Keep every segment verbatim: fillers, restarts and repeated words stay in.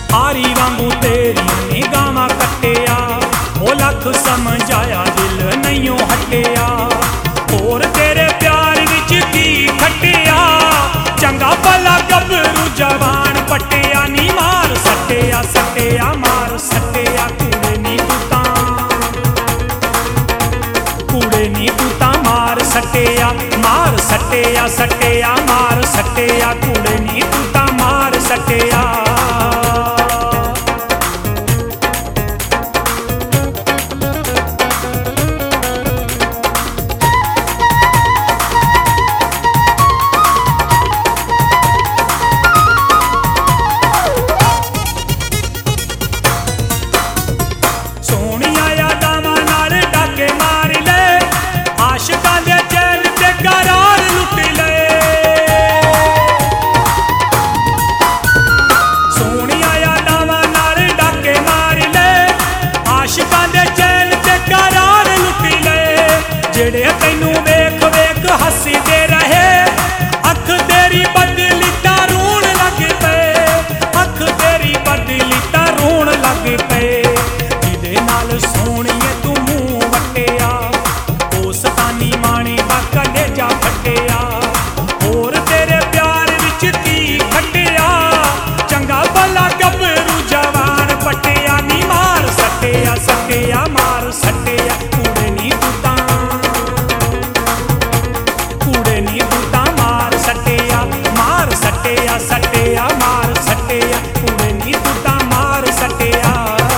हारी वांगू तेरियां निगाहां कट्टिया, ओ लख समझाया दिल नहीं हटिया। होर तेरे प्यार विच की खटिया, चंगा भला गभरू जवान पटिया। नी मार सटिया सटिया मार सटिया, कुड़े नी तू तां कुड़े नी तू तां मार सटिया। मार सटिया सटिया मार सटिया, कुड़े नी तू तां मार सटिया। जेड़े तैनू वेख वेख हसीदे रहे, अख तेरी बदली तां रोण लग पे, अख तेरी बदली तां रोण लग पे। जिदे नाल सोहणिए तू मूंह वट्टिया, उस तानी माणे दा कलेजा फट्टिया। होर तेरे प्यार विच की खटिया, चंगा भला गभरू जवान पटिया। नी मार सटिया सटिया मार सटिया, कुड़े नी तू तां मार सटिया सटिया मार सटिया, कुड़े नी तू तां मार सटिया।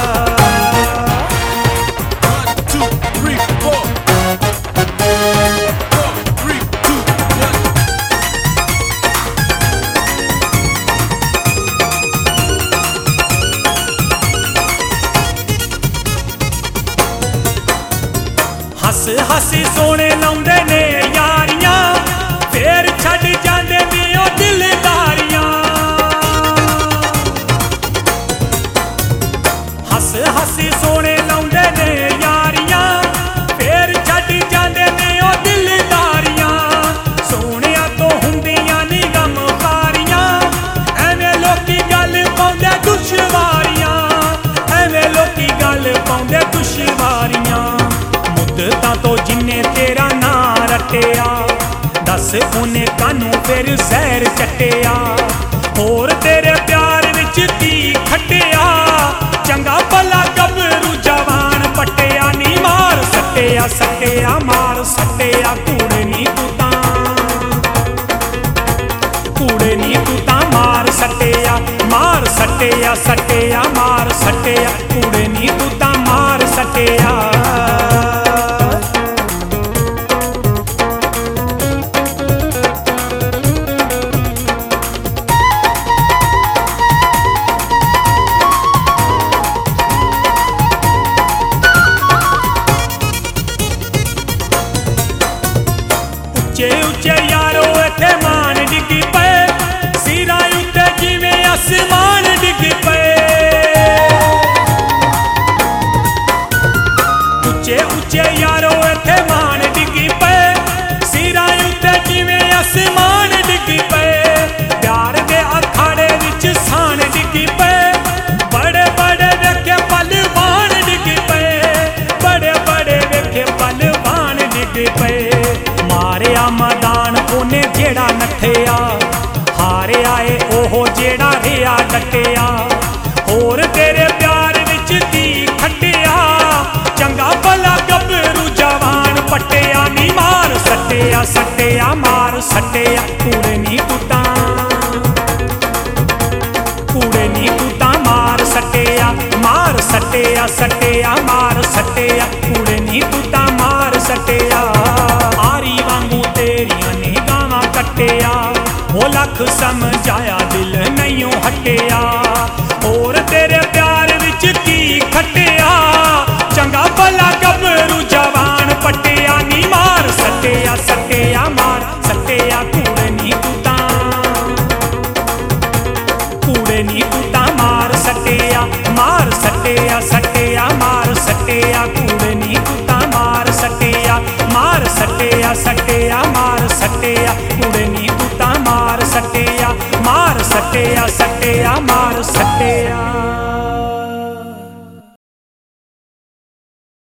हस हसी सोने लाउंदे ने यारियां, फेर छड्ड जांदे ने ओ दिलदारियां। हस हसी सोने लाउंदे ने यारियां, फेर छड्ड जांदे ने ओ दिलदारियां। सोहणिया तो हुंदियां नी गमखारियां, एवें लोकी गल पाउंदे दुश्वारियां, एवें लोकी गल पाउंदे दुश्वारियां। मुद्दतां तो जिन्ने तेरा नां रट्टिया, दस उन्हें कानू फिर सैर चट्टिया। होर तेरे प्यार विच की खटिया, चंगा भला गभरू जवान पटिया। नी मार सटिया सटिया मार सटिया, कुड़े नी तू तां कुड़े नी तू तां मार सटिया। मार सटिया सटिया मार सटिया, कुड़े नी तू तां मार सटिया। उच्चे उच्चे यारो इत्थे मान डिग्गी पे, सिरा उत्ते जिवें आसमान डिग्गी पे। उच्चे उच्चे यारो इत्थे मान डिग्गी पे, सिरा उत्ते जिवें आसमान डिग्गी पे। प्यार दे अखाड़े विच सान डिग्गी पे, बड़े बड़े वेखे पलवान डिग्गी पे, बड़े बड़े वेखे पलवान डिग्गी पे। मारिया मैदान ओने जेड़ा नठिया, हारिया ए ओहो जेड़ा रिया डटिया। होर तेरे प्यार विच की खटिया, चंगा भला गभरू जवान पटिया। नी मार सटिया सटिया मार सटिया, कुड़े नी तू तां कुड़े नी तू तां मार सटिया। मार सटिया सटिया मार सटिया, कुड़े नी तू तां मार सटिया। हारी वांगू तेरियां निगाहां कट्टिया, ओ लख समझाया दिल नहीं हटिया। होर